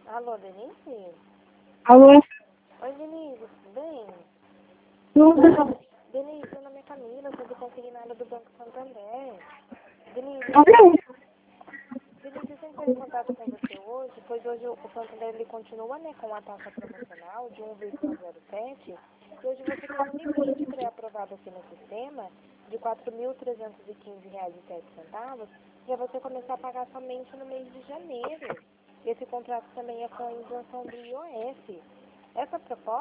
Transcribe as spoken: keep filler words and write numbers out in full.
Alô, Denise? Alô? Oi, Denise, tudo bem? Tudo? Denise, meu nome é Camila, sou do consignado do Banco Santander. Denise, eu sempre, Ok. Denise, eu sempre estou em contato com você hoje, pois hoje o o Santander ele continua, né, com a taxa promocional de um vírgula zero sete e hoje você tem um limite pré-aprovado aqui no sistema de quatro mil trezentos e quinze reais e sete centavos para você começar a pagar somente no mês de janeiro. Esse contrato também é com a isenção do I O F. Essa proposta